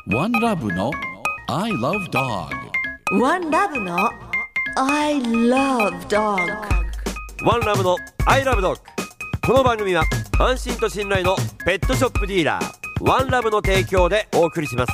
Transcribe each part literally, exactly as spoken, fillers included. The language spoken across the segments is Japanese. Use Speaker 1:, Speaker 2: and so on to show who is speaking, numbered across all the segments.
Speaker 1: ワンラブの I love dog。
Speaker 2: ワンラブの I love dog。
Speaker 3: ワンラブの I love dog。 この番組は安心と信頼のペットショップディーラーワンラブの提供でお送りします。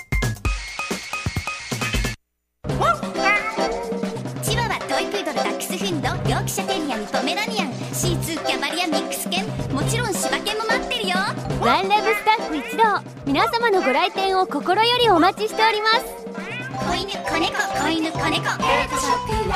Speaker 4: チワワ、トイプードル、ダックスフンド、ヨークシャテリアにポメラニアン、シーツー、キャバリア、ミックス犬、もちろん柴犬も待ってるよ。
Speaker 5: ワンラブスタッフ一同、皆様のご来店を心よりお待ちしております。
Speaker 4: 子犬、子猫、子犬、子猫、ペットショップワン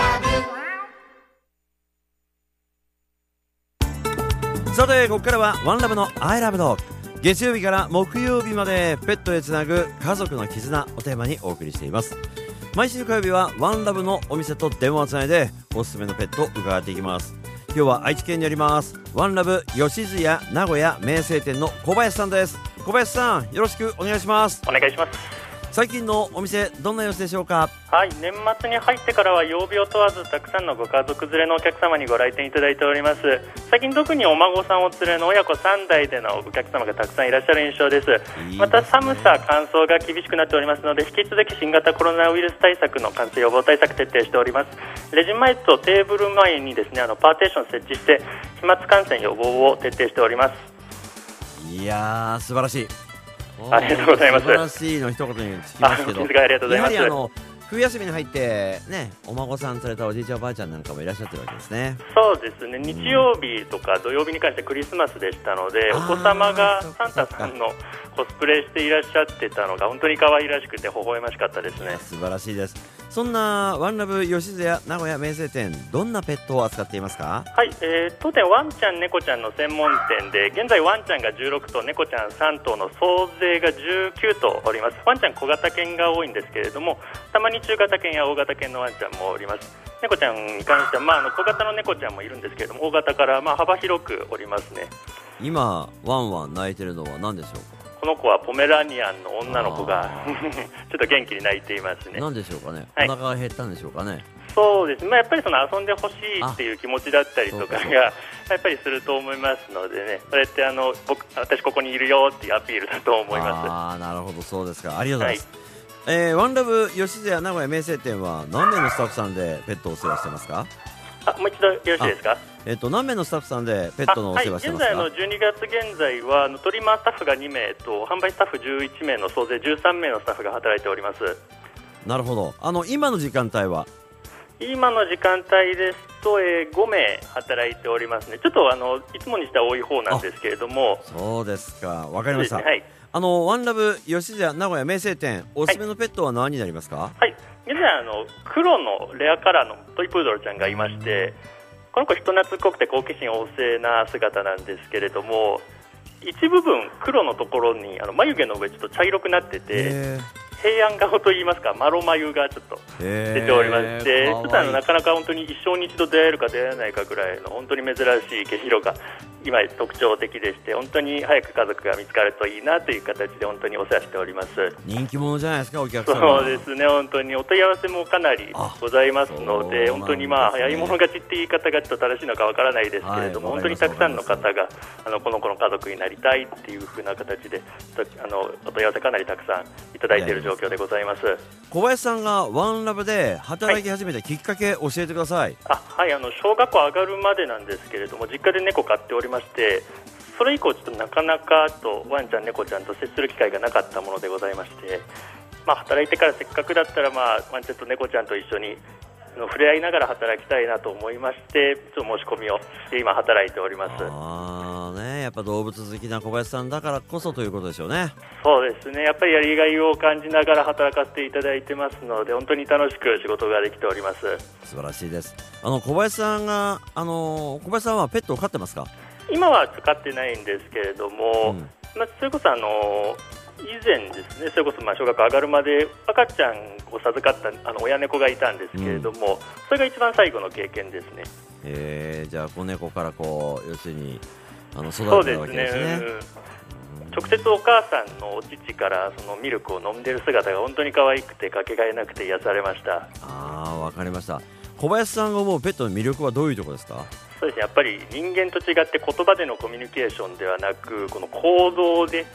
Speaker 4: ラブ。
Speaker 3: さてここからはワンラブの I love dog。 月曜日から木曜日までペットへつなぐ家族の絆をテーマにお送りしています。毎週火曜日はワンラブのお店と電話をつないでおすすめのペットを伺っていきます。今日は愛知県にありますワンラブ吉津屋名古屋名声店の小林さんです。小林さん、よろしくお願いします。
Speaker 6: お願いします。
Speaker 3: 最近のお店どんな様子でしょうか？
Speaker 6: はい、年末に入ってからは曜日を問わずたくさんのご家族連れのお客様にご来店いただいております。最近特にお孫さんを連れの親子さん代でのお客様がたくさんいらっしゃる印象です。
Speaker 3: いいですね。
Speaker 6: また寒さ乾燥が厳しくなっておりますので、引き続き新型コロナウイルス対策の感染予防対策徹底しております。レジ前とテーブル前にですね、あのパーテーション設置して飛沫感染予防を徹底しております。
Speaker 3: いやー素晴らしい。
Speaker 6: ありがとうございます。
Speaker 3: 素晴らしいの一言につきますけど、
Speaker 6: あ、お気遣いありがとうございます。
Speaker 3: やはりあの冬休みに入ってね、お孫さん連れたおじいちゃんおばあちゃんなんかもいらっしゃってるわけですね。
Speaker 6: そうですね、日曜日とか土曜日に関してクリスマスでしたので、お子様がサンタさんのコスプレしていらっしゃってたのが本当に可愛らしくて微笑ましかったですね。
Speaker 3: 素晴らしいです。そんなワンラブ吉津屋名古屋名声店、どんなペットを扱っていますか？
Speaker 6: はい、えー、当店ワンちゃん猫ちゃんの専門店で、現在ワンちゃんがじゅうろくとう、猫ちゃんさんとうの総勢がじゅうきゅうとうおります。ワンちゃん小型犬が多いんですけれども、たまに中型犬や大型犬のワンちゃんもおります。猫ちゃんに関しては、まあ、あの小型の猫ちゃんもいるんですけれども、大型からまあ幅広くおりますね。
Speaker 3: 今ワンワン泣いてるのは何でしょうか？
Speaker 6: この子はポメラニアンの女の子がちょっと元気に泣いていますね。
Speaker 3: 何でしょうかね、
Speaker 6: はい、
Speaker 3: お腹が減ったんでしょうかね。
Speaker 6: そうですね、まあ、やっぱりその遊んでほしいっていう気持ちだったりとかがやっぱりすると思いますのでね、それってあの僕私ここにいるよっていうアピールだと思います。
Speaker 3: あー、なるほど、そうですか。ありがとうございます。はい、えー、ワンラブ吉津屋名古屋名声店は何名のスタッフさんでペットをお世話してますか？
Speaker 6: あ、もう一度よろしいですか？
Speaker 3: えー、と何名のスタッフさんでペットのお世話してますか？
Speaker 6: はい、現在のじゅうにがつ現在はトリマースタッフがにめいと販売スタッフじゅういちめいの総勢じゅうさんめいのスタッフが働いております。
Speaker 3: なるほど。あの今の時間帯は
Speaker 6: 今の時間帯ですと、えー、ごめい働いておりますね。ちょっとあのいつもにしては多い方なんですけれども。
Speaker 3: そうですか、わかりました。
Speaker 6: ね、はい、あ
Speaker 3: のワンラブ吉津屋名古屋名声店、おすすめのペットは何になりますか？
Speaker 6: はい、現在あの黒のレアカラーのトイプードルちゃんがいまして、この子人懐っこくて好奇心旺盛な姿なんですけれども、一部分黒のところにあの眉毛の上ちょっと茶色くなってて、平安顔といいますか、マロ眉がちょっと出ておりまして、ちょっとあのなかなか本当に一生に一度出会えるか出会えないかぐらいの本当に珍しい毛色が今特徴的でして、本当に早く家族が見つかるといいなという形で本当にお世話しております。
Speaker 3: 人気者じゃないですか、お客様。
Speaker 6: そうですね、本当にお問い合わせもかなりございますので、本当にまあ早い者勝ちって言い方がちょっと正しいのかわからないですけれども、はい、本当にたくさんの方があのこの子の家族になりたいっていう風な形であのお問い合わせかなりたくさんいただいている状況でございます。
Speaker 3: 小林さんがワンラブで働き始めたきっかけ、教えてください。
Speaker 6: あ、はい、あの小学校上がるまでなんですけれども、実家で猫飼っておりまして、それ以降ちょっとなかなかとワンちゃん猫ちゃんと接する機会がなかったものでございまして、まあ、働いてからせっかくだったら、まあ、ワンちゃんと猫ちゃんと一緒に触れ合いながら働きたいなと思いまして、ちょっと申し込みをして今働いております。
Speaker 3: あ、ね、やっぱ動物好きな小林さんだからこそということでしょうね。
Speaker 6: そうですね、やっぱりやりがいを感じながら働かせていただいてますので、本当に楽しく仕事ができております。
Speaker 3: 素晴らしいです。あの小林さんがあの小林さんはペットを飼ってますか？
Speaker 6: 今は飼ってないんですけれども、うん、まあ、それこそあの以前ですね、それこそまあ小学校上がるまで赤ちゃんを授かったあの親猫がいたんですけれども、うん、それが一番最後の経験ですね。
Speaker 3: えー、じゃあ子猫からこう要するにあの育てたわけですね。そうですね、
Speaker 6: うん、直接お母さんのお乳からそのミルクを飲んでる姿が本当に可愛くてかけがえなくて癒されました。
Speaker 3: あー、わかりました。小林さんが思うペットの魅力はどういうところですか？
Speaker 6: そうですね、やっぱり人間と違って言葉でのコミュニケーションではなく、この行動で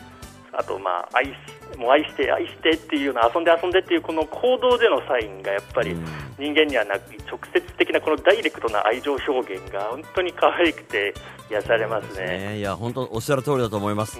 Speaker 6: あと、まあ、愛しもう愛して愛してっていうの遊んで遊んでっていうこの行動でのサインがやっぱり人間にはなく直接的なこのダイレクトな愛情表現が本当に可愛くて癒されますね。
Speaker 3: ね、いや本当おっしゃる通りだと思います。
Speaker 6: うん、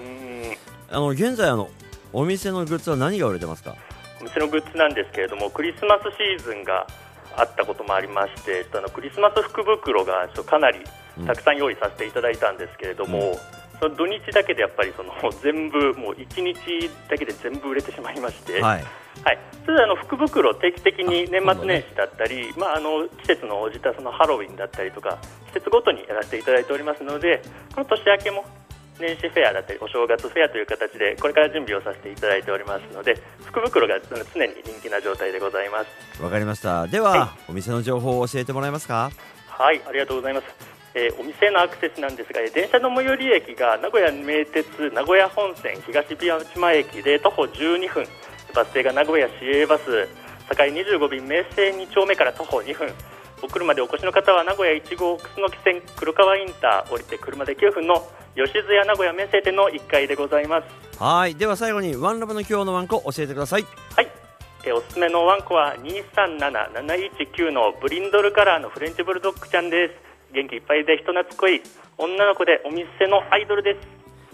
Speaker 3: あの現在あのお店のグッズは何が売れてますか？
Speaker 6: お店のグッズなんですけれども、クリスマスシーズンがあったこともありまして、あのクリスマス福袋がちょっとかなりたくさん用意させていただいたんですけれども、うん、その土日だけでやっぱりその全部もういちにちだけで全部売れてしまいまして、はいはい、それであの福袋定期的に年末年始だったり、まあ、あの季節の応じたそのハロウィンだったりとか季節ごとにやらせていただいておりますので、この年明けも年始フェアだったりお正月フェアという形でこれから準備をさせていただいておりますので、福袋が常に人気な状態でございます。
Speaker 3: わかりました。では、はい、お店の情報を教えてもらえますか？
Speaker 6: はい、ありがとうございます。えー、お店のアクセスなんですが、電車の最寄り駅が名古屋名鉄名古屋本線東琵琶島駅で徒歩じゅうにふん、バス停が名古屋市営バス堺にじゅうご便名声に丁目から徒歩にふん、お車でお越しの方は名古屋いち号楠木線黒川インター降りて車できゅうふんの吉津屋名古屋名声店のいっかいでございます。
Speaker 3: はい、では最後にワンラブの今日のワンコ教えてください。
Speaker 6: はい、えー、おすすめのワンコはにさんなななないちきゅうのブリンドルカラーのフレンチブルドッグちゃんです。元気いっぱいで人懐っこい女の子でお店のアイドルです。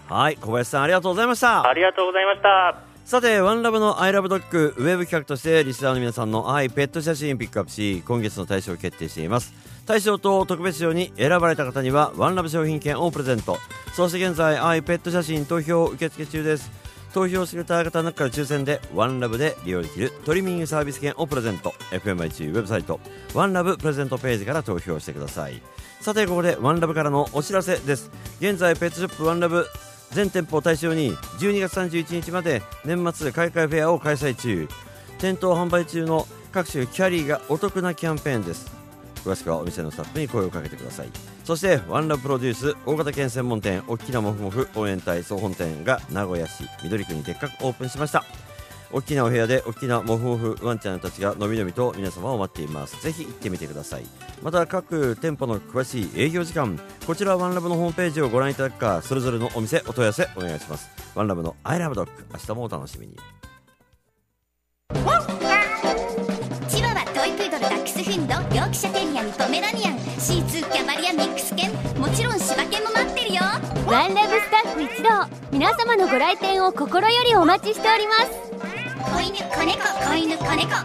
Speaker 3: はい、小林さんありがとうございました。
Speaker 6: ありがとうございました。
Speaker 3: さてワンラブのアイラブドッグウェブ企画としてリスナーの皆さんの愛ペット写真ピックアップし、今月の大賞を決定しています。大賞と特別賞に選ばれた方にはワンラブ商品券をプレゼント。そして現在愛ペット写真投票受付中です。投票してくれた方の中から抽選でワンラブで利用できるトリミングサービス券をプレゼント。 エフエムアイ ウェブサイトワンラブプレゼントページから投票してください。さてここでワンラブからのお知らせです。現在ペットショップワンラブ全店舗を対象にじゅうにがつさんじゅういちにちまで年末買い替えフェアを開催中。店頭販売中の各種キャリーがお得なキャンペーンです。詳しくはお店のスタッフに声をかけてください。そしてワンラブプロデュース大型犬専門店おっきなもふもふ応援隊総本店が名古屋市緑区にでっかくオープンしました。大きなお部屋で大きなモフモフワンちゃんたちがのびのびと皆様を待っています。ぜひ行ってみてください。また各店舗の詳しい営業時間、こちらワンラブのホームページをご覧いただくか、それぞれのお店お問い合わせお願いします。ワンラブのアイラブドッグ、明日もお楽しみに。
Speaker 4: チワワトイプードルダックスフィンドヨークシャテリアンポメラニアンシーツーキャバリアミックス犬、もちろん柴犬も待ってるよ。
Speaker 5: ワンラブスタッフ一同、皆様のご来店を心よりお待ちしております。
Speaker 4: 子犬子猫子犬子猫ペットショップワンラ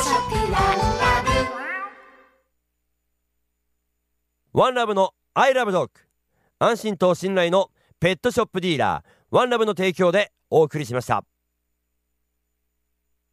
Speaker 7: ブワンラブのアイラブドッグ、安心と信頼のペットショップディーラーワンラブの提供でお送りしました。